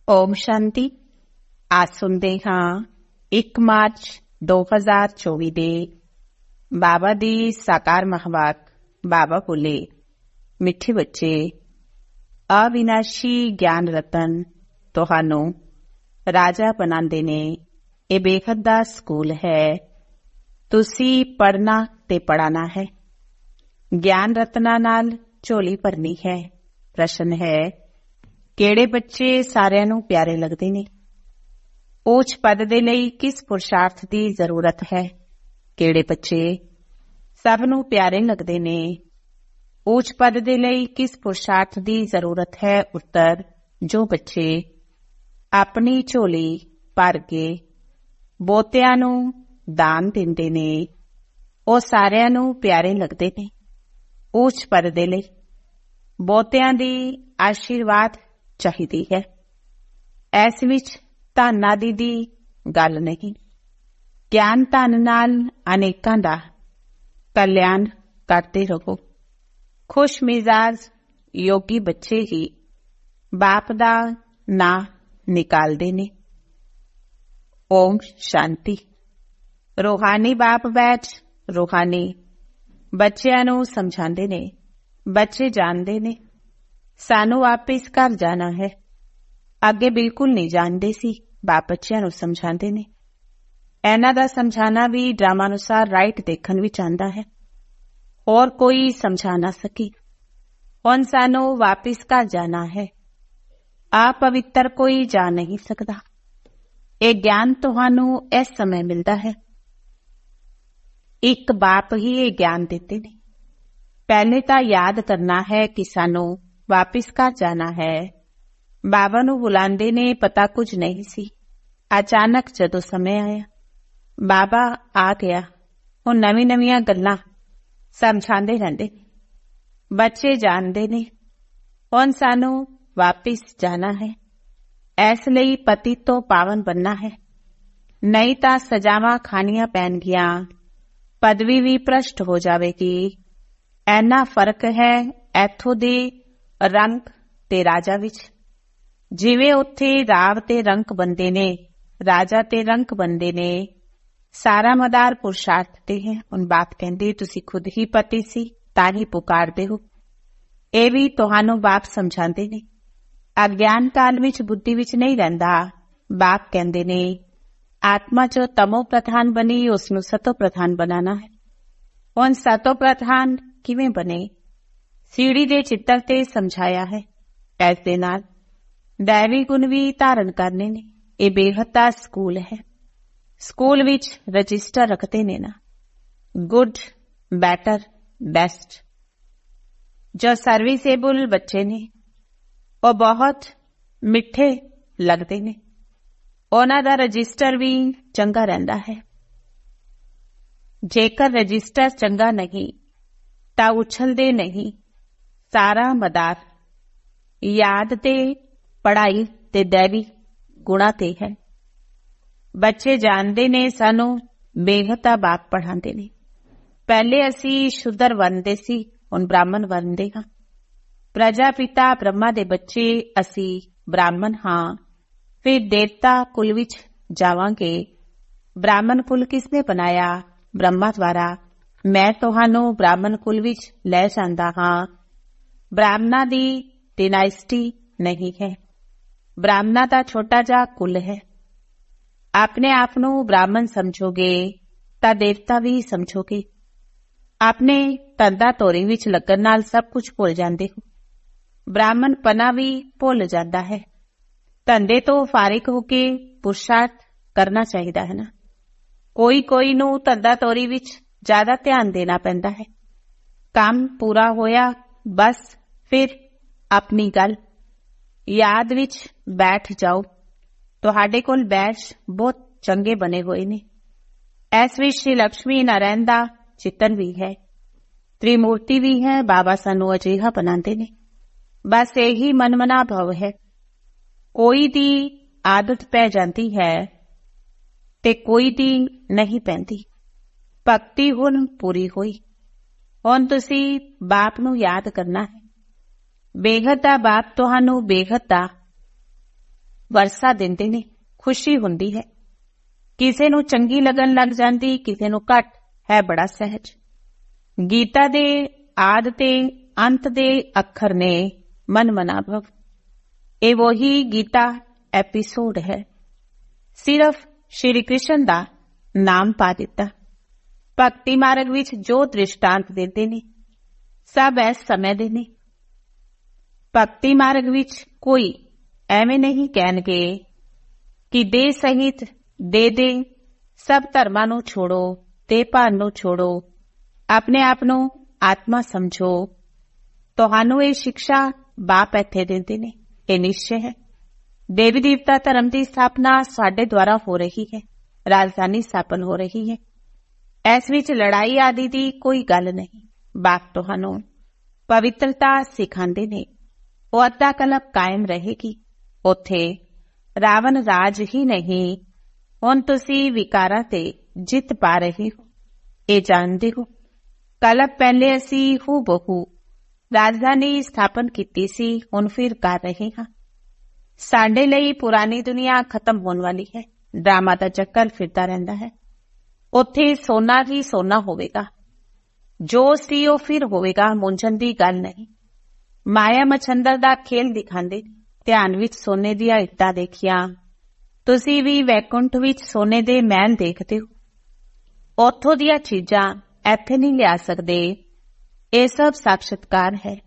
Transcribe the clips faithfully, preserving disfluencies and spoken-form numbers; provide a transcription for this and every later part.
ਓਮ ਸ਼ਾਂਤੀ। ਅੱਜ ਸੁਣਦੇ ਹਾਂ ਇੱਕ ਮਾਰਚ ਦੋ ਹਜ਼ਾਰ ਚੌਵੀ ਦੇ ਬਾਬਾ ਦੀ ਸਾਕਾਰ ਮਹਾਵਾਕ। ਬਾਬਾ ਬੋਲੇ, ਮਿੱਠੇ ਬੱਚੇ, ਅਵਿਨਾਸ਼ੀ ਗਿਆਨ ਰਤਨ ਤੁਹਾਨੂੰ ਰਾਜਾ ਬਣਾਉਂਦੇ ਨੇ। ਇਹ ਬੇਹੱਦ ਦਾ ਸਕੂਲ ਹੈ। ਤੁਸੀਂ ਪੜ੍ਹਨਾ ਤੇ ਪੜ੍ਹਾਣਾ ਹੈ। ਗਿਆਨ ਰਤਨਾਂ ਨਾਲ ਝੋਲੀ ਭਰਨੀ ਹੈ। ਪ੍ਰਸ਼ਨ ਹੈ, ਕਿਹੜੇ ਬੱਚੇ ਸਾਰਿਆਂ ਨੂੰ ਪਿਆਰੇ ਲੱਗਦੇ ਨੇ? ਉੱਚ ਪਦ ਦੇ ਲਈ ਕਿਸ ਪੁਰਸ਼ਾਰਥ ਦੀ ਜ਼ਰੂਰਤ ਹੈ? ਕਿਹੜੇ ਬੱਚੇ ਸਭ ਨੂੰ ਪਿਆਰੇ ਲੱਗਦੇ ਨੇ? ਉੱਚ ਪਦ ਦੇ ਲਈ ਕਿਸ ਪੁਰਸ਼ਾਰਥ ਦੀ ਜ਼ਰੂਰਤ ਹੈ? ਉੱਤਰ, ਜੋ ਬੱਚੇ ਆਪਣੀ ਝੋਲੀ ਭਰ ਕੇ ਬਹੁਤਿਆਂ ਨੂੰ ਦਾਨ ਦਿੰਦੇ ਨੇ, ਉਹ ਸਾਰਿਆਂ ਨੂੰ ਪਿਆਰੇ ਲੱਗਦੇ ਨੇ। ਉੱਚ ਪਦ ਦੇ ਲਈ ਬਹੁਤਿਆਂ ਦੀ ਆਸ਼ੀਰਵਾਦ ਚਾਹੀਦੀ ਹੈ। ਇਸ ਵਿੱਚ ਧਨ ਆਦਿ ਦੀ ਗੱਲ ਨਹੀਂ। ਗਿਆਨ ਧਨ ਨਾਲ ਅਨੇਕਾਂ ਦਾ ਕਲਿਆਣ ਕਰਦੇ ਰਹੋ। ਖੁਸ਼ ਮਿਜ਼ਾਜ ਯੋਗੀ ਬੱਚੇ ਹੀ ਬਾਪ ਦਾ ਨਾਂ ਨਿਕਾਲਦੇ ਨੇ। ਓਮ ਸ਼ਾਂਤੀ। ਰੂਹਾਨੀ ਬਾਪ ਬੈਠ ਰੂਹਾਨੀ ਬੱਚਿਆਂ ਨੂੰ ਸਮਝਾਉਂਦੇ ਨੇ। ਬੱਚੇ ਜਾਣਦੇ ਨੇ ਸਾਨੂੰ ਵਾਪਿਸ ਘਰ ਜਾਣਾ ਹੈ। ਅੱਗੇ ਬਿਲਕੁਲ ਨਹੀਂ ਜਾਣਦੇ ਸੀ। ਬਾਪ ਬੱਚਿਆਂ ਨੂੰ ਸਮਝਾਉਂਦੇ ਨੇ। ਇਹਨਾਂ ਦਾ ਸਮਝਾਣਾ ਵੀ ਡਰਾਮਾ ਅਨੁਸਾਰ ਰਾਈਟ ਦੇਖਣ ਵਿੱਚ ਆਉਂਦਾ ਹੈ। ਹੋਰ ਕੋਈ ਸਮਝਾ ਨਾ ਸਕੀ। ਹੁਣ ਸਾਨੂੰ ਵਾਪਿਸ ਘਰ ਜਾਣਾ ਹੈ। ਅਪਵਿੱਤਰ ਕੋਈ ਜਾ ਨਹੀਂ ਸਕਦਾ। ਇਹ ਗਿਆਨ ਤੁਹਾਨੂੰ ਇਸ ਸਮੇਂ ਮਿਲਦਾ ਹੈ। ਇੱਕ ਬਾਪ ਹੀ ਇਹ ਗਿਆਨ ਦਿੱਤੇ ਨੇ। ਪਹਿਲੇ ਤਾਂ ਯਾਦ ਕਰਨਾ ਹੈ ਕਿ ਸਾਨੂੰ ਵਾਪਿਸ ਘਰ ਜਾਣਾ ਹੈ। ਬਾਬਾ ਨੂੰ ਬੁਲਾਉਂਦੇ ਨੇ, ਪਤਾ ਕੁਝ ਨਹੀਂ ਸੀ। ਅਚਾਨਕ ਜਦੋਂ ਸਮੇਂ ਆਇਆ, ਬਾਬਾ ਆ ਗਿਆ। ਹੁਣ ਨਵੀਂ ਨਵੀਆਂ ਗੱਲਾਂ ਸਮਝਾਉਂਦੇ ਰਹਿੰਦੇ ਨੇ। ਬੱਚੇ ਜਾਣਦੇ ਨੇ ਹੁਣ ਸਾਨੂੰ ਵਾਪਿਸ ਜਾਣਾ ਹੈ। ਇਸ ਲਈ ਪਤੀ ਤੋਂ ਪਾਵਨ ਬਣਨਾ ਹੈ, ਨਹੀਂ ਤਾਂ ਸਜ਼ਾਵਾਂ ਖਾਣੀਆਂ ਪੈਣਗੀਆਂ। ਪਦਵੀ ਵੀ ਭ੍ਰਸ਼ਟ ਹੋ ਜਾਵੇਗੀ। ਇੰਨਾ ਫਰਕ ਹੈ ਇੱਥੋਂ ਦੇ ਰੰਗ ਤੇ ਰਾਜਾ ਵਿੱਚ। ਜਿਵੇਂ ਉੱਥੇ ਰਾਵ ਤੇ ਰੰਕ ਬਣਦੇ ਨੇ, ਰਾਜਾ ਤੇ ਰੰਕ ਬਣਦੇ ਨੇ। ਸਾਰਾ ਮਦਾਰ ਪੁਰਸ਼ਾਰਥ ਤੇ ਹੈ। ਹੁਣ ਬਾਪ ਕਹਿੰਦੇ, ਤੁਸੀਂ ਖੁਦ ਹੀ ਪਤੀ ਸੀ ਤਾਂ ਹੀ ਪੁਕਾਰਦੇ ਹੋ। ਇਹ ਵੀ ਤੁਹਾਨੂੰ ਬਾਪ ਸਮਝਾਉਂਦੇ ਨੇ। ਅਗਿਆਨ ਕਾਲ ਵਿੱਚ ਬੁੱਧੀ ਵਿੱਚ ਨਹੀਂ ਰਹਿੰਦਾ। ਬਾਪ ਕਹਿੰਦੇ ਨੇ, ਆਤਮਾ ਜੋ ਤਮੋ ਪ੍ਰਧਾਨ ਬਣੀ, ਉਸਨੂੰ ਸਤੋ ਪ੍ਰਧਾਨ ਬਣਾਉਣਾ ਹੈ। ਹੁਣ ਸਤੋ ਪ੍ਰਧਾਨ ਕਿਵੇਂ ਬਣੇ? ਸੀੜੀ ਦੇ ਚਿੱਤਰ ਤੇ ਸਮਝਾਇਆ ਹੈ। ਇਸ ਦੇ ਨਾਲ ਦੈਵੀ ਗੁਣ ਵੀ ਧਾਰਨ ਕਰਨੇ ਨੇ। ਇਹ ਬੇਹੱਦ ਦਾ ਸਕੂਲ ਹੈ। ਸਕੂਲ ਵਿੱਚ ਰਜਿਸਟਰ ਰੱਖਦੇ ਨੇ ਨਾ, ਗੁੱਡ, ਬੈਟਰ, ਬੈਸਟ। ਜੋ ਸਰਵਿਸੇਬਲ ਬੱਚੇ ਨੇ ਉਹ ਬਹੁਤ ਮਿੱਠੇ ਲੱਗਦੇ ਨੇ। ਉਹਨਾਂ ਦਾ ਰਜਿਸਟਰ ਵੀ ਚੰਗਾ ਰਹਿੰਦਾ ਹੈ। ਜੇਕਰ ਰਜਿਸਟਰ ਚੰਗਾ ਨਹੀਂ ਤਾਂ ਉਛਲਦੇ ਨਹੀਂ। ਸਾਰਾ ਮਦਾਰ ਯਾਦ ਤੇ ਪੜ੍ਹਾਈ ਤੇ ਦੈਵੀ ਗੁਣਾ ਤੇ ਹੈ। ਬੱਚੇ ਜਾਣਦੇ ਨੇ ਸਾਨੂੰ ਬੇਹੱਦ ਦਾ ਬਾਪ ਪੜ੍ਹਾਉਂਦੇ ਨੇ। ਪਹਿਲੇ ਅਸੀਂ ਸ਼ੂਦਰ ਬਣਦੇ ਸੀ, ਹੁਣ ਬ੍ਰਾਹਮਣ ਬਣਦੇ ਹਾਂ। ਪ੍ਰਜਾਪਿਤਾ ਬ੍ਰਹਮਾ ਦੇ ਬੱਚੇ ਅਸੀਂ ਬ੍ਰਾਹਮਣ ਹਾਂ। ਫਿਰ ਦੇਵਤਾ ਕੁਲ ਵਿੱਚ ਜਾਵਾਂਗੇ। ਬ੍ਰਾਹਮਣ ਕੁਲ ਕਿਸਨੇ ਬਣਾਇਆ? ਬ੍ਰਹਮਾ ਦੁਆਰਾ। ਮੈਂ ਤੁਹਾਨੂੰ ਬ੍ਰਾਹਮਣ ਕੁਲ ਵਿੱਚ ਲੈ ਜਾਂਦਾ ਹਾਂ। ਬ੍ਰਾਹਮਣਾਂ ਦੀ ਡਿਨਾਇਸਟੀ ਨਹੀਂ ਹੈ। ਬ੍ਰਾਹਮਣਾਂ ਦਾ ਛੋਟਾ ਜਿਹਾ ਕੁਲ ਹੈ। ਆਪਣੇ ਆਪ ਨੂੰ ਬ੍ਰਾਹਮਣ ਸਮਝੋਗੇ ਤਾਂ ਦੇਵਤਾ ਵੀ ਸਮਝੋਗੇ। ਆਪਣੇ ਧੰਦਾ ਤੋਰੀ ਵਿੱਚ ਲੱਗਣ ਨਾਲ ਸਭ ਕੁਝ ਭੁੱਲ ਜਾਂਦੇ ਹੋ। ਬ੍ਰਾਹਮਣ ਪਨਾ ਵੀ ਭੁੱਲ ਜਾਂਦਾ ਹੈ। ਧੰਦੇ ਤੋਂ ਫਾਰਿਗ ਹੋ ਕੇ ਪੁਰਸ਼ਾਰਥ ਕਰਨਾ ਚਾਹੀਦਾ ਹੈ ਨਾ। ਕੋਈ ਕੋਈ ਨੂੰ ਧੰਦਾ ਤੋਰੀ ਵਿੱਚ ਜ਼ਿਆਦਾ ਧਿਆਨ ਦੇਣਾ ਪੈਂਦਾ ਹੈ। ਕੰਮ ਪੂਰਾ ਹੋਇਆ ਬਸ ਫਿਰ ਆਪਣੀ ਗੱਲ। ਯਾਦ ਵਿੱਚ ਬੈਠ ਜਾਓ। ਤੁਹਾਡੇ ਕੋਲ ਬੈਠ ਬਹੁਤ ਚੰਗੇ ਬਣੇ ਹੋਏ ਨੇ। ਇਸ ਵਿੱਚ ਸ਼੍ਰੀ ਲਕਸ਼ਮੀ ਨਾਰਾਇਣ ਦਾ ਚਿੱਤਨ ਵੀ ਹੈ, ਤ੍ਰਿਮੂਰਤੀ ਵੀ ਹੈ। ਬਾਬਾ ਸਾਨੂੰ ਅਜਿਹਾ ਬਣਾਉਂਦੇ ਨੇ। ਬਸ ਇਹੀ ਮਨਮਨਾ ਭਵ ਹੈ। ਕੋਈ ਦੀ ਆਦਤ ਪੈ ਜਾਂਦੀ ਹੈ ਤੇ ਕੋਈ ਦੀ ਨਹੀਂ ਪੈਂਦੀ। ਭਗਤੀ ਹੁਣ ਪੂਰੀ ਹੋਈ। ਹੁਣ ਤੁਸੀਂ ਬਾਪ ਨੂੰ ਯਾਦ ਕਰਨਾ ਹੈ। ਬੇਹੱਦ ਦਾ ਬਾਪ ਤੁਹਾਨੂੰ ਬੇਹੱਦ ਦਾ ਵਰਸਾ ਦਿੰਦੇ ਨੇ, ਖੁਸ਼ੀ ਹੁੰਦੀ ਹੈ। ਕਿਸੇ ਨੂੰ ਚੰਗੀ ਲੱਗਣ ਲੱਗ ਜਾਂਦੀ, ਕਿਸੇ ਨੂੰ ਘੱਟ, ਹੈ ਬੜਾ ਸਹਿਜ। ਗੀਤਾ ਦੇ ਆਦ ਤੇ ਅੰਤ ਦੇ ਅੱਖਰ ਨੇ ਮਨ ਮਨਾਭਵ। ਇਹ ਵਹੀ ਗੀਤਾ ਐਪੀਸੋਡ ਹੈ। ਸਿਰਫ ਸ਼੍ਰੀ ਕ੍ਰਿਸ਼ਨ ਦਾ ਨਾਮ ਪਾ ਦਿੱਤਾ। ਭਗਤੀ ਮਾਰਗ ਵਿੱਚ ਜੋ ਦ੍ਰਿਸ਼ਟਾਂਤ ਦਿੰਦੇ ਨੇ ਸਭ ਇਸ ਸਮੇਂ ਦੇ ਨੇ। ਭਗਤੀ ਮਾਰਗ ਵਿੱਚ ਕੋਈ ਐਵੇਂ ਨਹੀਂ ਕਹਿਣਗੇ ਕਿ ਦੇ ਸਹਿਤ ਦੇ ਦੇ, ਸਭ ਧਰਮਾਂ ਨੂੰ ਛੋੜੋ, ਤੇ ਭਾਨ ਨੂੰ ਛੋੜੋ, ਆਪਣੇ ਆਪ ਨੂੰ ਆਤਮਾ ਸਮਝੋ। ਤੁਹਾਨੂੰ ਇਹ ਸਿੱਖਿਆ ਬਾਪ ਇੱਥੇ ਦਿੰਦੇ ਨੇ। ਇਹ ਨਿਸ਼ਚੈ ਹੈ ਦੇਵੀ ਦੇਵਤਾ ਧਰਮ ਦੀ ਸਥਾਪਨਾ ਸਾਡੇ ਦੁਆਰਾ ਹੋ ਰਹੀ ਹੈ। ਰਾਜਧਾਨੀ ਸਥਾਪਨ ਹੋ ਰਹੀ ਹੈ। ਇਸ ਵਿੱਚ ਲੜਾਈ ਆਦਿ ਦੀ ਕੋਈ ਗੱਲ ਨਹੀਂ। ਬਾਪ ਤੁਹਾਨੂੰ ਪਵਿੱਤਰਤਾ ਸਿਖਾਉਂਦੇ ਨੇ। ਉਹ ਅੱਧਾ ਕਲਪ ਕਾਇਮ ਰਹੇਗੀ। ਉੱਥੇ ਰਾਵਣ ਰਾਜ ਹੀ ਨਹੀਂ, ਹੁਣ ਤੁਸੀਂ ਵਿਕਾਰਾਂ ਤੇ ਜਿੱਤ ਪਾ ਰਹੇ ਹੋ। ਇਹ ਜਾਣਦੇ ਹੋ ਕਲਪ ਪਹਿਲੇ ਅਸੀਂ ਹੂ ਬਹੂ ਰਾਜਧਾਨੀ ਸਥਾਪਨ ਕੀਤੀ ਸੀ, ਹੁਣ ਫਿਰ ਕਰ ਰਹੇ ਹਾਂ। ਸਾਡੇ ਲਈ ਪੁਰਾਣੀ ਦੁਨੀਆ ਖਤਮ ਹੋਣ ਵਾਲੀ ਹੈ। ਡਰਾਮਾ ਦਾ ਚੱਕਰ ਫਿਰਦਾ ਰਹਿੰਦਾ ਹੈ। ਉੱਥੇ ਸੋਨਾ ਹੀ ਸੋਨਾ ਹੋਵੇਗਾ। ਜੋ ਸੀ ਉਹ ਫਿਰ ਹੋਵੇਗਾ। ਮੁੰਝਣ ਦੀ ਗੱਲ ਨਹੀਂ। ਮਾਇਆ ਮਛੰਦਰ ਦਾ ਖੇਲ ਦਿਖਾਉਂਦੇ। ਧਿਆਨ ਵਿੱਚ ਸੋਨੇ ਦੀਆਂ ਇੱਟਾਂ ਦੇਖੀਆਂ। ਤੁਸੀਂ ਵੀ ਵੈਕੁੰਠ ਵਿੱਚ ਸੋਨੇ ਦੇ ਮਹਿਲ ਦੇਖਦੇ ਹੋ। ਉੱਥੋਂ ਦੀਆਂ ਚੀਜ਼ਾਂ ਇੱਥੇ ਨਹੀਂ ਲਿਆ ਸਕਦੇ। ਇਹ ਸਭ ਸਾਖਸ਼ਾਤਕਾਰ ਹੈ।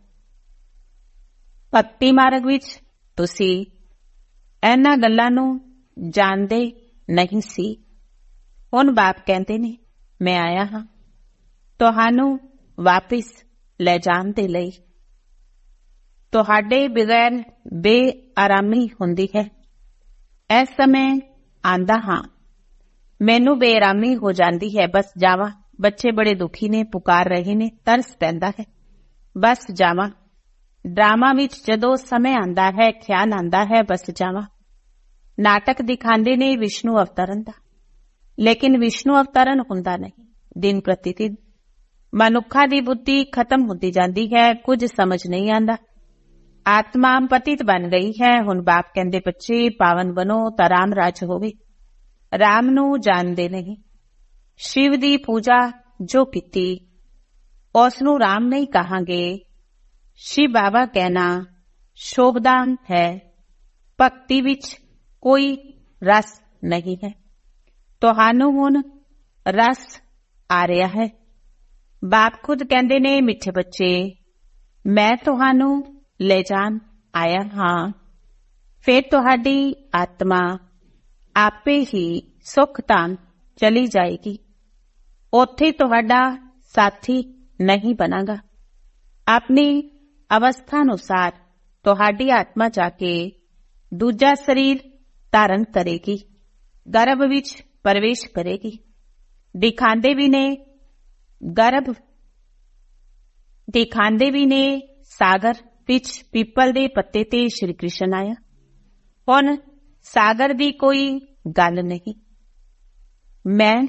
ਭਗਤੀ ਮਾਰਗ ਵਿੱਚ ਤੁਸੀਂ ਇਹਨਾਂ ਗੱਲਾਂ ਨੂੰ ਜਾਣਦੇ ਨਹੀਂ ਸੀ। ਹੁਣ ਬਾਪ ਕਹਿੰਦੇ ਨੇ ਮੈਂ ਆਇਆ ਹਾਂ ਤੁਹਾਨੂੰ ਵਾਪਿਸ ਲੈ ਜਾਣ ਦੇ ਲਈ। ਤੁਹਾਡੇ ਬਗੈਰ ਬੇਆਰਾਮੀ ਹੁੰਦੀ ਹੈ। ਇਸ ਸਮੇਂ ਆਂਦਾ ਹਾਂ, ਮੈਨੂੰ ਬੇਆਰਾਮੀ ਹੋ ਜਾਂਦੀ ਹੈ। ਬਸ ਜਾਵਾਂ। ਬੱਚੇ ਬੜੇ ਦੁਖੀ ਨੇ, ਪੁਕਾਰ ਰਹੇ ਨੇ, ਤਰਸ ਪੈਂਦਾ ਹੈ। ਬਸ ਜਾਵਾਂ। ਡਰਾਮਾ ਵਿੱਚ ਜਦੋਂ ਸਮੇਂ ਆਂਦਾ ਹੈ, ਖਿਆਲ ਆਂਦਾ ਹੈ ਬਸ ਜਾਵਾਂ। ਨਾਟਕ ਦਿਖਾਉਂਦੇ ਨੇ ਵਿਸ਼ਨੂੰ ਅਵਤਰਨ ਦਾ, ਲੇਕਿਨ ਵਿਸ਼ਨੂੰ ਅਵਤਰਨ ਹੁੰਦਾ ਨਹੀਂ। ਦਿਨ ਪ੍ਰਤੀ ਦਿਨ ਮਨੁੱਖਾਂ ਦੀ ਬੁੱਧੀ ਖਤਮ ਹੁੰਦੀ ਜਾਂਦੀ ਹੈ। ਕੁਝ ਸਮਝ ਨਹੀਂ ਆਉਂਦਾ। ਆਤਮਾ ਪਤਿਤ ਬਣ ਗਈ ਹੈ। ਹੁਣ ਬਾਪ ਕਹਿੰਦੇ ਬੱਚੇ ਪਾਵਨ ਬਣੋ ਤਾਂ ਰਾਮ ਰਾਜ ਹੋਵੇ। ਰਾਮ ਨੂੰ ਜਾਣਦੇ ਨਹੀਂ। ਸ਼ਿਵ ਦੀ ਪੂਜਾ ਜੋ ਕੀਤੀ ਉਸ ਨੂੰ ਰਾਮ ਨਹੀਂ ਕਹਾਂਗੇ। ਸ਼ਿਵ ਬਾਬਾ ਕਹਿਣਾ ਸ਼ੋਭਦਾਨ ਹੈ। ਭਗਤੀ ਵਿੱਚ ਕੋਈ ਰਸ ਨਹੀਂ ਹੈ। ਤੁਹਾਨੂੰ ਹੁਣ ਰਸ ਆ ਰਿਹਾ ਹੈ। ਬਾਪ ਖੁਦ ਕਹਿੰਦੇ ਨੇ ਮਿੱਠੇ ਬੱਚੇ ਮੈਂ ਤੁਹਾਨੂੰ ਲੈ ਜਾਣ ਆਇਆ ਹਾਂ। ਫਿਰ ਤੁਹਾਡੀ ਆਤਮਾ ਆਪੇ ਹੀ ਸੁੱਖ ਧਾਮ ਚਲੀ ਜਾਏਗੀ। ਉੱਥੇ ਤੁਹਾਡਾ ਸਾਥੀ ਨਹੀਂ ਬਣਾਗਾ। ਆਪਣੀ ਅਵਸਥਾ ਅਨੁਸਾਰ ਤੁਹਾਡੀ ਆਤਮਾ ਜਾ ਕੇ ਦੂਜਾ ਸਰੀਰ ਧਾਰਨ ਕਰੇਗੀ। ਗਰਭ ਵਿੱਚ ਪ੍ਰਵੇਸ਼ ਕਰੇਗੀ। ਦਿਖਾਉਂਦੇ ਵੀ ਨੇ ਗਰਭ ਦਿਖਾਉਂਦੇ ਵੀ ਨੇ ਸਾਗਰ ਵਿੱਚ ਪੀਪਲ ਦੇ ਪੱਤੇ ਤੇ ਸ਼੍ਰੀ ਕ੍ਰਿਸ਼ਨ ਆਇਆ। ਹੁਣ ਸਾਗਰ ਦੀ ਕੋਈ ਗੱਲ ਨਹੀਂ। ਮੈਂ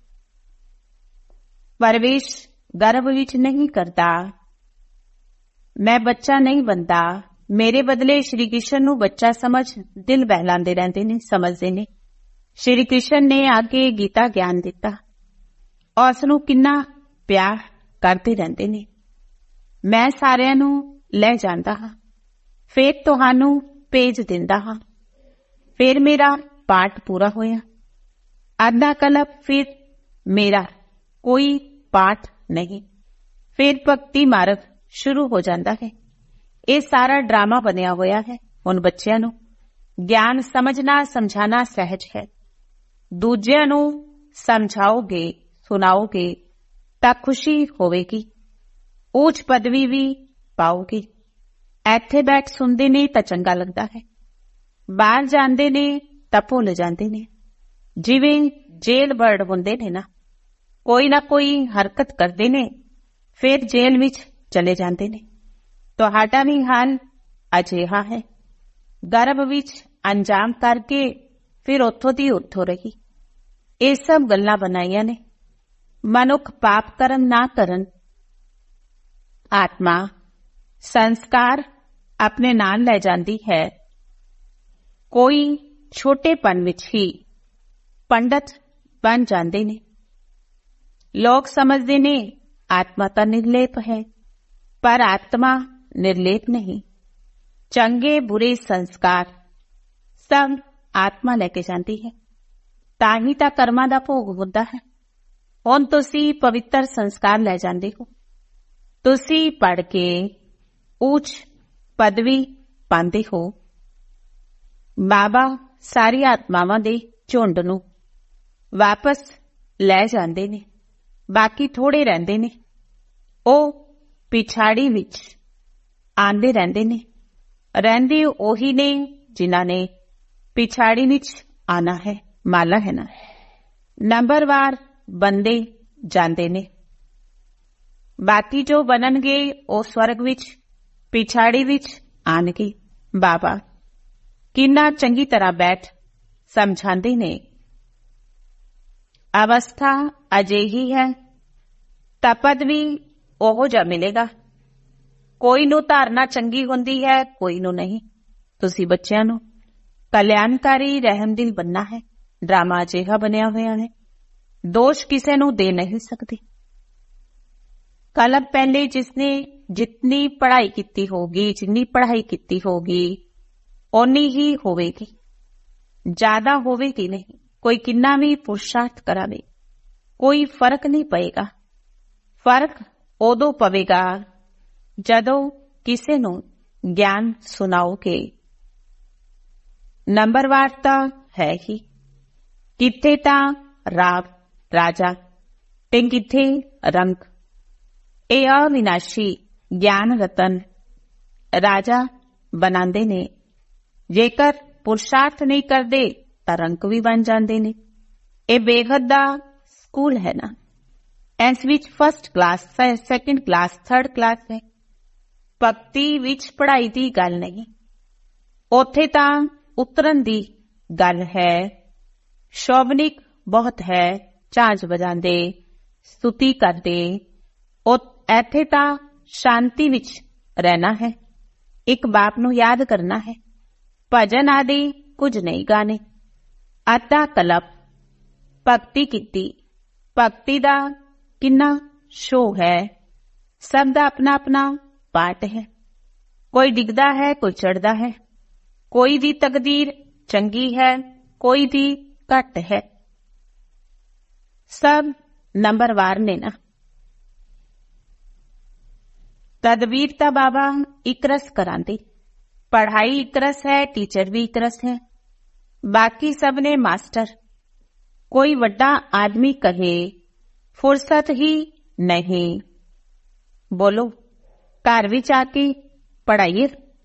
ਪ੍ਰਵੇਸ਼ ਗਰਭ ਵਿੱਚ ਨਹੀਂ ਕਰਦਾ। ਮੈਂ ਬੱਚਾ ਨਹੀਂ ਬਣਦਾ। ਮੇਰੇ ਬਦਲੇ ਸ਼੍ਰੀ ਕ੍ਰਿਸ਼ਨ ਨੂੰ ਬੱਚਾ ਸਮਝ ਦਿਲ ਬਹਿਲਾਉਂਦੇ ਰਹਿੰਦੇ ਨੇ, ਸਮਝਦੇ ਨੇ। ਸ਼੍ਰੀ ਕ੍ਰਿਸ਼ਨ ਨੇ ਆ ਕੇ ਗੀਤਾ ਗਿਆਨ ਦਿੱਤਾ। ਉਸ ਨੂੰ ਕਿੰਨਾ ਪਿਆਰ ਕਰਦੇ ਰਹਿੰਦੇ ਨੇ। ਮੈਂ ਸਾਰਿਆਂ ਨੂੰ ਲੈ ਜਾਂਦਾ ਹਾਂ, ਫਿਰ ਤੁਹਾਨੂੰ ਭੇਜ ਦਿੰਦਾ ਹਾਂ। ਫਿਰ ਮੇਰਾ ਪਾਠ ਪੂਰਾ ਹੋਇਆ। ਅੱਧਾ ਕਲਪ ਫਿਰ ਮੇਰਾ ਕੋਈ ਪਾਠ ਨਹੀਂ। ਫਿਰ ਭਗਤੀ ਮਾਰਗ ਸ਼ੁਰੂ ਹੋ ਜਾਂਦਾ ਹੈ। ਇਹ ਸਾਰਾ ਡਰਾਮਾ ਬਣਿਆ ਹੋਇਆ ਹੈ। ਹੁਣ ਬੱਚਿਆਂ ਨੂੰ ਗਿਆਨ ਸਮਝਣਾ ਸਮਝਾਣਾ ਸਹਿਜ ਹੈ। ਦੂਜਿਆਂ ਨੂੰ ਸਮਝਾਓਗੇ ਸੁਣਾਓਗੇ ਤਾਂ ਖੁਸ਼ੀ ਹੋਵੇਗੀ। ਉੱਚ ਪਦਵੀ ਵੀ ਪਾਓਗੇ। ਇੱਥੇ ਬੈਠ ਸੁਣਦੇ ਨੇ ਤਾਂ ਚੰਗਾ ਲੱਗਦਾ ਹੈ। ਬਾਹਰ ਜਾਂਦੇ ਨੇ ਤਾਂ ਭੁੱਲ ਜਾਂਦੇ ਨੇ। ਜਿਵੇਂ ਜੇਲ੍ਹ ਬਰਡ ਹੁੰਦੇ ਨੇ ਨਾ, ਕੋਈ ਨਾ ਕੋਈ ਹਰਕਤ ਕਰਦੇ ਨੇ ਫਿਰ ਜੇਲ੍ਹ ਵਿੱਚ ਚਲੇ ਜਾਂਦੇ ਨੇ। ਤੁਹਾਡਾ ਵੀ ਹਾਲ ਅਜਿਹਾ ਹੈ। ਗਰਭ ਵਿੱਚ ਅੰਜਾਮ ਕਰਕੇ ਫਿਰ ਉੱਥੋਂ ਦੀ ਉੱਥੋਂ ਰਹੀ। ਇਹ ਸਭ ਗੱਲਾਂ ਬਣਾਈਆਂ ਨੇ। ਮਨੁੱਖ ਪਾਪ ਕਰਮ ਨਾ ਕਰਨ। ਆਤਮਾ ਸੰਸਕਾਰ ਆਪਣੇ ਨਾਲ ਲੈ ਜਾਂਦੀ ਹੈ। ਕੋਈ ਛੋਟੇਪਨ ਵਿੱਚ ਹੀ ਪੰਡਤ ਬਣ ਜਾਂਦੇ ਨੇ। ਲੋਕ ਸਮਝਦੇ ਨੇ ਆਤਮਾ ਤਾਂ ਨਿਰਲੇਪ ਹੈ, ਪਰ ਆਤਮਾ ਨਿਰਲੇਪ ਨਹੀਂ। ਚੰਗੇ ਬੁਰੇ ਸੰਸਕਾਰ ਸਭ ਆਤਮਾ ਲੈ ਕੇ ਜਾਂਦੀ ਹੈ, ਤਾਂ ਹੀ ਤਾਂ ਕਰਮਾਂ ਦਾ ਭੋਗ ਹੁੰਦਾ ਹੈ। ਹੁਣ ਤੁਸੀਂ ਪਵਿੱਤਰ ਸੰਸਕਾਰ ਲੈ ਜਾਂਦੇ ਹੋ, ਤੁਸੀਂ ਪੜ੍ਹ ਕੇ ਉੱਚ ਪਦਵੀ ਪਾਉਂਦੇ ਹੋ। ਬਾਬਾ ਸਾਰੀ ਆਤਮਾਵਾਂ ਦੇ ਝੁੰਡ ਨੂੰ ਵਾਪਸ ਲੈ ਜਾਂਦੇ ਨੇ, ਬਾਕੀ ਥੋੜੇ ਰਹਿੰਦੇ ਨੇ। ਉਹ ਪਿਛਾੜੀ ਵਿੱਚ ਆਂਦੇ ਰਹਿੰਦੇ ਨੇ। ਰਹਿੰਦੇ ਉਹੀ ਨੇ ਜਿਨ੍ਹਾਂ ਨੇ ਪਿਛਾੜੀ ਵਿੱਚ ਆਣਾ ਹੈ, ਮਾਲਾ ਹੈ ਨਾ। ਨੰਬਰਵਾਰ ਬੰਦੇ ਜਾਂਦੇ ਨੇ, ਬਾਕੀ ਜੋ ਬਣਨਗੇ ਉਹ ਸਵਰਗ ਵਿੱਚ ਪਿਛਾੜੀ ਵਿੱਚ ਆਣਗੇ। ਬਾਬਾ ਕਿੰਨਾ ਚੰਗੀ ਤਰ੍ਹਾਂ ਬੈਠ ਸਮਝਾਉਂਦੇ ਨੇ। ਅਵਸਥਾ ਅਜਿਹੀ ਹੈ ਤਾਂ ਪਦ ਵੀ ਉਹੋ ਜਿਹਾ ਮਿਲੇਗਾ। ਕੋਈ ਨੂੰ ਧਾਰਨਾ ਚੰਗੀ ਹੁੰਦੀ ਹੈ, ਕੋਈ ਨੂੰ ਨਹੀਂ। ਤੁਸੀਂ ਬੱਚਿਆਂ ਨੂੰ ਕਲਿਆਣਕਾਰੀ ਰਹਿਮਦਿਲ ਬਣਨਾ ਹੈ। ਡਰਾਮਾ ਅਜਿਹਾ ਬਣਿਆ ਹੋਇਆ ਹੈ, ਦੋਸ਼ ਕਿਸੇ ਨੂੰ ਦੇ ਨਹੀਂ ਸਕਦੇ। ਕਲਪ ਪਹਿਲੇ ਜਿਸਨੇ ਜਿਤਨੀ ਪੜ੍ਹਾਈ ਕੀਤੀ ਹੋਗੀ, ਜਿੰਨੀ ਪੜ੍ਹਾਈ ਕੀਤੀ ਹੋਗੀ ਓਨੀ ਹੀ ਹੋਵੇਗੀ, ਜ਼ਿਆਦਾ ਹੋਵੇਗੀ ਨਹੀਂ। ਕੋਈ ਕਿੰਨਾ ਵੀ ਪੁਰਸ਼ਾਰਥ ਕਰਾਵੇ, ਕੋਈ ਫਰਕ ਨਹੀਂ ਪਏਗਾ। ਫਰਕ ਉਦੋਂ ਪਵੇਗਾ ਜਦੋਂ ਕਿਸੇ ਨੂੰ ਗਿਆਨ ਸੁਣਾਓਗੇ। ਨੰਬਰਵਾਰ ਤਾਂ ਹੈ ਹੀ, ਕਿੱਥੇ ਤਾਂ ਰਾਗ ਰਾਜਾ ਤੇ ਕਿੱਥੇ ਰੰਗ। ਇਹ ਅਵਿਨਾਸ਼ੀ ਗਿਆਨ ਰਤਨ ਰਾਜਾ ਬਣਾਉਂਦੇ ਨੇ। ਜੇਕਰ ਪੁਰਸ਼ਾਰਥ ਨਹੀਂ ਕਰਦੇ ਤਾਂ ਰੰਕ ਵੀ ਬਣ ਜਾਂਦੇ ਨੇ। ਇਹ ਬੇਹੱਦ ਦਾ ਸਕੂਲ ਹੈ ਨਾ। ਇਸ ਵਿੱਚ first class, second class, third class ਹੈ। ਭਗਤੀ ਵਿੱਚ ਪੜ੍ਹਾਈ ਦੀ ਗੱਲ ਨਹੀਂ, ਉੱਥੇ ਤਾਂ ਉਤਰਨ ਦੀ ਗੱਲ ਹੈ। ਸ਼ੋਭਨਿਕ ਬਹੁਤ ਹੈ, ਝਾਂਜ ਵਜਾਉਂਦੇ, ਸਤੁਤੀ ਕਰਦੇ। ਇੱਥੇ ਤਾਂ ਸ਼ਾਂਤੀ ਵਿੱਚ ਰਹਿਣਾ ਹੈ, ਇੱਕ ਬਾਪ ਨੂੰ ਯਾਦ ਕਰਨਾ ਹੈ। ਭਜਨ ਆਦਿ ਕੁਝ ਨਹੀਂ ਗਾਣੇ। ਅੱਧਾ ਕਲਪ ਭਗਤੀ ਕੀਤੀ। ਭਗਤੀ ਦਾ ਕਿੰਨਾ ਸ਼ੋਅ ਹੈ। ਸਭ ਦਾ ਆਪਣਾ ਆਪਣਾ ਪਾਠ ਹੈ। ਕੋਈ ਡਿੱਗਦਾ ਹੈ, ਕੋਈ ਚੜ੍ਹਦਾ ਹੈ। ਕੋਈ ਦੀ ਤਕਦੀਰ ਚੰਗੀ ਹੈ, ਕੋਈ ਦੀ ਘੱਟ ਹੈ। ਸਭ ਨੰਬਰਵਾਰ ਨੇ ਨਾ। ਤਦਬੀਰ ਤਾਂ ਬਾਬਾ ਇੱਕ ਰਸ ਕਰਾਂਦੇ। ਪੜ੍ਹਾਈ ਇੱਕ ਰਸ ਹੈ, ਟੀਚਰ ਵੀ ਇੱਕ ਰਸ ਹੈ, ਬਾਕੀ ਸਭ ਨੇ ਮਾਸਟਰ। ਕੋਈ ਵੱਡਾ ਆਦਮੀ ਕਹੇ ਫੁਰਸਤ ਹੀ ਨਹੀਂ। ਬੋਲੋ, ਘਰ ਵਿੱਚ ਆ ਕੇ ਪੜ੍ਹਾਈਏ,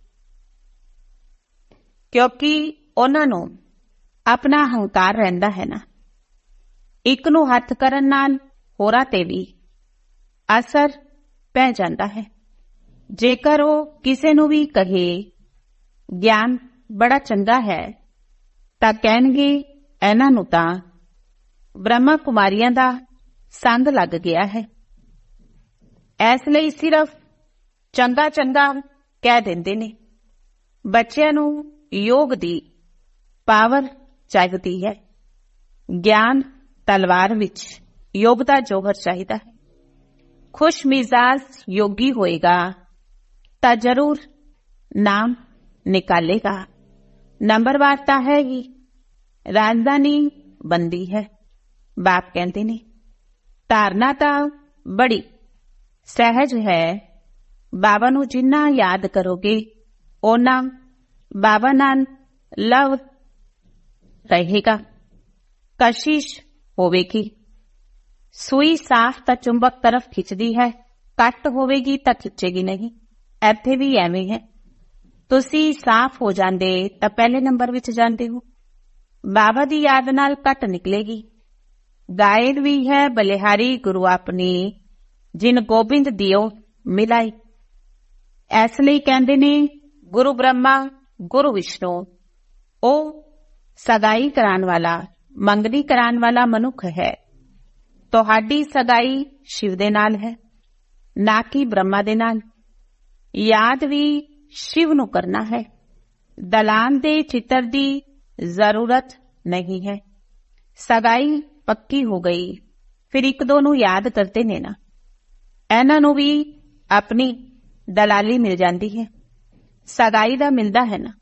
ਕਿਉਂਕਿ ਉਹਨਾਂ ਨੂੰ ਆਪਣਾ ਹੰਕਾਰ ਰਹਿੰਦਾ ਹੈ ਨਾ। ਇੱਕ ਨੂੰ ਹੱਥ ਕਰਨ ਨਾਲ ਹੋਰਾਂ ਤੇ ਵੀ ਅਸਰ ਪੈ ਜਾਂਦਾ ਹੈ। ਜੇਕਰ ਉਹ ਕਿਸੇ ਨੂੰ ਵੀ ਕਹੇ ਗਿਆਨ ਬੜਾ ਚੰਗਾ ਹੈ ਤਾਂ ਕਹਿਣਗੇ ਇਹਨਾਂ ਨੂੰ ਤਾਂ ਬ੍ਰਹਮਾ ਕੁਮਾਰੀਆਂ ਦਾ ਸੰਗ ਲੱਗ ਗਿਆ ਹੈ। ਇਸ ਲਈ ਸਿਰਫ ਚੰਗਾ ਚੰਗਾ ਕਹਿ ਦਿੰਦੇ ਨੇ। ਬੱਚਿਆਂ ਨੂੰ ਯੋਗ ਦੀ ਪਾਵਰ ਚਾਹੀਦੀ ਹੈ। ਗਿਆਨ ਤਲਵਾਰ ਵਿੱਚ ਯੋਗ ਦਾ ਜੋਹਰ ਚਾਹੀਦਾ ਹੈ। ਖੁਸ਼ ਮਿਜ਼ਾਜ ਯੋਗੀ ਹੋਏਗਾ ਤਾਂ ਜ਼ਰੂਰ ਨਾਮ ਨਿਕਾਲੇਗਾ। ਨੰਬਰਵਾਰ ਤਾਂ ਹੈ ਹੀ, ਰਾਜਧਾਨੀ ਬੰਦੀ ਹੈ। ਬਾਪ ਕਹਿੰਦੇ ਨੇ ਧਾਰਨਾ ਤਾਂ ਬੜੀ ਸਹਿਜ ਹੈ। ਬਾਬਾ ਨੂੰ ਜਿੰਨਾ ਯਾਦ ਕਰੋਗੇ ਓਨਾ ਬਾਬਾ ਨਾਲ ਲਵ ਰਹੇਗਾ, ਕਸ਼ਿਸ਼ ਹੋਵੇਗੀ। ਸੂਈ ਸਾਫ਼ ਤਾਂ ਚੁੰਬਕ ਤਰਫ ਖਿੱਚਦੀ ਹੈ, ਕੱਟ ਹੋਵੇਗੀ ਤਾਂ ਖਿੱਚੇਗੀ ਨਹੀਂ। ਇੱਥੇ ਵੀ ਐਵੇਂ ਹੈ। ਤੁਸੀਂ ਸਾਫ਼ ਹੋ ਜਾਂਦੇ ਤਾਂ ਪਹਿਲੇ ਨੰਬਰ ਵਿੱਚ ਜਾਂਦੇ ਹੋ। ਬਾਬਾ ਦੀ ਯਾਦ ਨਾਲ ਕੱਟ ਨਿਕਲੇਗੀ। ਗਾਇਨ ਵੀ ਹੈ ਬਲਿਹਾਰੀ ਗੁਰੂ ਆਪਣੀ, ਜਿਨ ਗੋਬਿੰਦ ਦਿਓ ਮਿਲਾਈ। ਇਸ ਲਈ ਕਹਿੰਦੇ ਨੇ ਗੁਰੂ ਬ੍ਰਹਮਾ ਗੁਰੂ ਵਿਸ਼ਨੂੰ। ਉਹ ਸਗਾਈ ਕਰਾਉਣ ਵਾਲਾ, ਮੰਗਣੀ ਕਰਾਉਣ ਵਾਲਾ ਮਨੁੱਖ ਹੈ। ਤੁਹਾਡੀ ਸਗਾਈ ਸ਼ਿਵ ਦੇ ਨਾਲ ਹੈ, ਨਾ ਕਿ ਬ੍ਰਹਮਾ ਦੇ ਨਾਲ। ਯਾਦ ਵੀ ਸ਼ਿਵ ਨੂੰ ਕਰਨਾ ਹੈ। दलान दे चित्र दी जरूरत नहीं है। सगाई पक्की हो गई, फिर एक दो नू याद करते ने ना, इन्हां नू भी अपनी दलाली मिल जाती है, सगाई दा मिलदा है ना।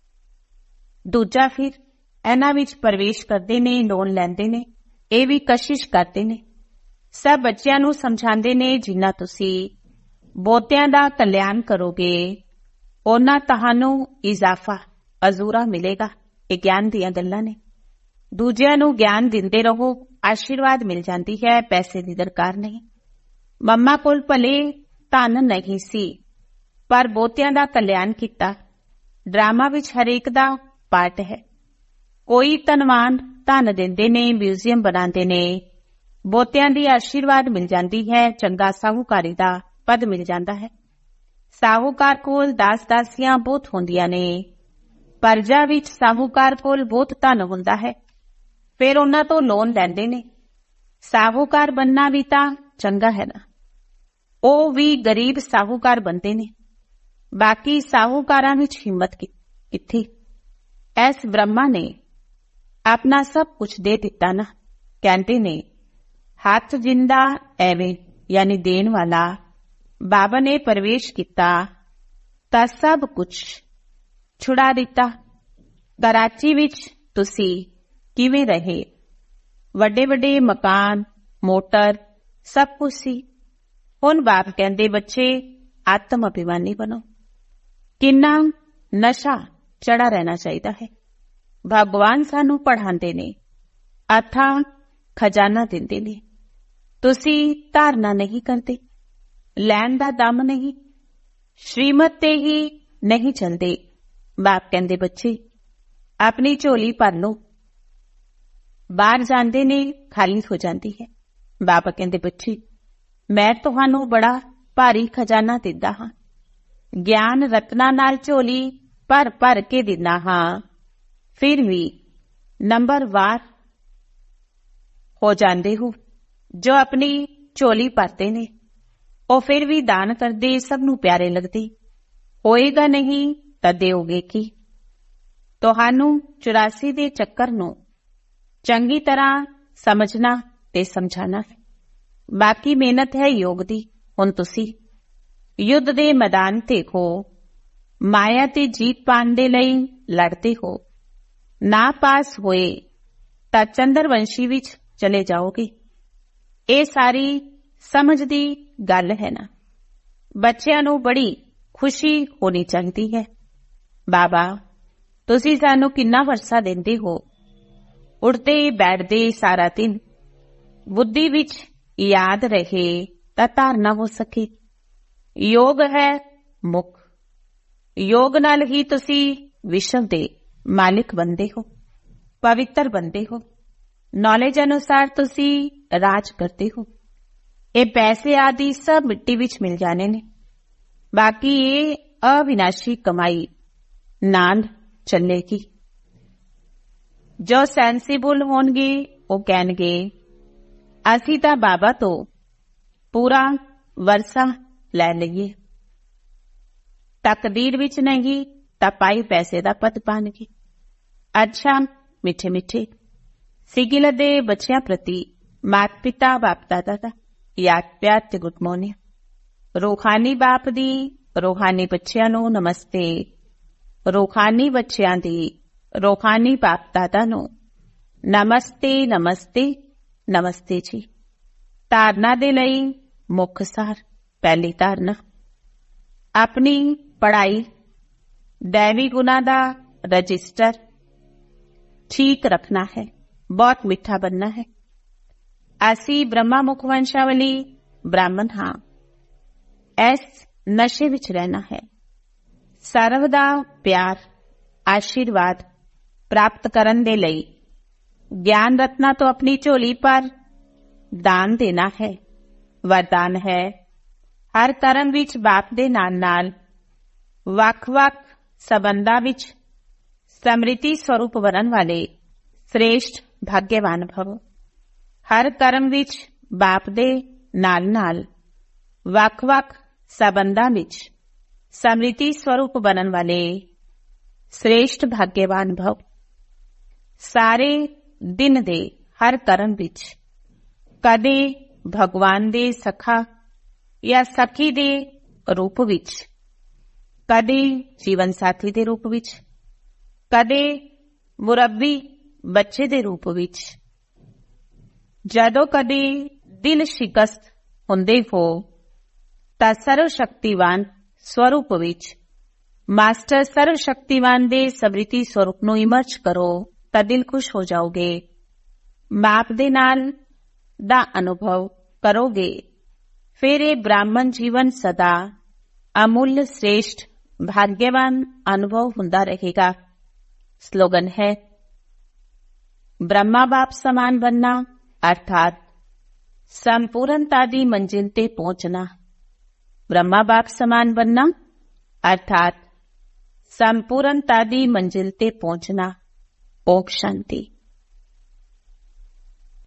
दूजा फिर इन्हां विच प्रवेश करते ने, लोन लैंदे ने, ये भी कशिश करते ने। सब बच्चों नू समझाते ने जिन्ना तुसी बहुतियां दा कल्याण करोगे उन्ना तहानू इजाफा अजूरा मिलेगा। ये ज्ञान दियां गल्लां ने। दूजियां नू ज्ञान दिंदे रहो, आशीर्वाद मिल जाती है, पैसे की दरकार नहीं। मम्मा कोल भले धन नहीं सी पर बहुतियां दा कल्याण किता। ड्रामा विच हरेक दा पार्ट है। कोई धनवान धन दिंदे ने, म्यूजियम बनाते ने, बहुतियां दी आशीर्वाद मिल जाती है, चंगा साहूकारी दा पद मिल जाता है। साहूकार कोल दास दासियां बहुत होंदियां ने, परजा विच साहूकार कोल बहुत धन हुंदा है, फिर उन्हां तो लोन लैंदे ने। साहूकार बनना भी तां चंगा है ना, ਉਹ भी गरीब साहूकार बनते ने। बाकी साहूकारां विच हिम्मत कित्थे? ऐस ब्रह्मा ने अपना सब कुछ दे दिता ना। कहते ने हाथ जिंदा एवें यानी देन वाला बाबा ने प्रवेश किया तां सब कुछ छुड़ा दिता। कराची विच तुसी किवें रहे? वड्डे वड्डे मकान, मोटर, सब कुछ सी। हुण बाप कहंदे बच्चे आत्म अभिमानी बनो। किन्ना नशा चढ़ा रहना चाहिए है। भगवान सानू पढ़ाते ने, अथाह खजाना दिंदे ने, तुसी धारना नहीं करते, लैन दा दम नहीं, श्रीमत ते ही नहीं चलते। बाप कहंदे बच्चे अपनी झोली भर लो। बाहर जांदे ने खाली हो जाती है। बाप कहंदे बच्चे मैं तुहानू बड़ा भारी खजाना दिंदा हां, ज्ञान रत्ना नाल झोली भर भर के दिंदा हां, फिर भी नंबर वार हो जाते हो। जो अपनी झोली भरते ने वो फिर भी दान करते, सबनू प्यारे लगते। होएगा नहीं तां देओगे की? तुहानू चौरासी दे चक्कर नू चंगी तरह समझना ते समझाना है। बाकी मेहनत है योग दी। हुण तुसी युद्ध दे मैदान ते हो, माया ते जीत पाने दे लई लड़ते हो। ना पास होए तां चंद्रवंशी विच चले जाओगे। ये सारी समझ दी गल है ना। बच्चियां नू बड़ी खुशी होनी चाहिदी है। बाबा तुसी सानू किन्ना वरसा देंदे हो, उठते बैठते सारा दिन, बुद्धि विच याद रहे तां धारना हो सके। योग है मुख, योग नाल ही तुसी विश्व दे मालिक बनदे हो, पवित्र बनदे हो। नॉलेज अनुसार तुसी राज करते हो। ये पैसे आदि सब मिट्टी विच मिल जाने ने। बाकी ये अविनाशी कमाई नाल चलेगी। जो सेंसिबल होणगे वो कहणगे असी तां बाबा तो पूरा वरसा लै लईए, तकदीर विच नहीं तां पाई पैसे दा पद पाणगे। अच्छा मिठे मिठे सिगिल दे बच्चियां प्रति माता पिता बाप दादा दा याद प्यार ते गुड मॉर्निंग। रूहानी बाप दी रूहानी बच्चियां नू नमस्ते। रूहानी बच्चियां दी रूहानी बाप दादा नू नमस्ते नमस्ते नमस्ते जी। धारना दे लई मुख सार। पहली धारना अपनी पढ़ाई दैवी गुना दा रजिस्टर ठीक रखना है, बहुत मिठा बनना है। असी ब्रह्मा मुख वंशावली ब्राह्मण हाँ, ऐस नशे विच रहना है। सर्व दा प्यार आशीर्वाद प्राप्त करन दे लई ज्ञान रत्ना तो अपनी झोली पर दान देना है, वरदान है। हर कर्म विच बाप दे नाल नाल वख-वख संबंधां विच समृति स्वरूप बनन वाले श्रेष्ठ भाग्यवान भवो। हर कर्म विच बाप दे नाल नाल वख-वख संबंधां विच समृति स्वरूप बनन वाले श्रेष्ठ भाग्यवान भव। सारे दिन दे हर कर्म विच कदे भगवान दे सखा या सखी दे रूप विच, कदे जीवन साथी दे रूप विच, कदे मुरब्बी बच्चे दे रूप विच, जदों कदे दिल शिकस्त हुंदे हो तां सर्व शक्तिवान स्वरूप विच मास्टर सर्व शक्तिवान दे समृति स्वरूप नूं इमर्ज करो तां दिल खुश हो जाओगे। माप दे नाल दा अनुभव करोगे, फिर ये ब्राह्मण जीवन सदा अमूल्य श्रेष्ठ भाग्यवान अनुभव हुंदा रहेगा। स्लोगन है ब्रह्मा बाप समान बनना अर्थात संपूर्णता दी मंजिल ते पहुंचना। ब्रह्मा बाप समान बनना अर्थात संपूर्णता दी मंजिल ते पहुंचना। ओम शांति।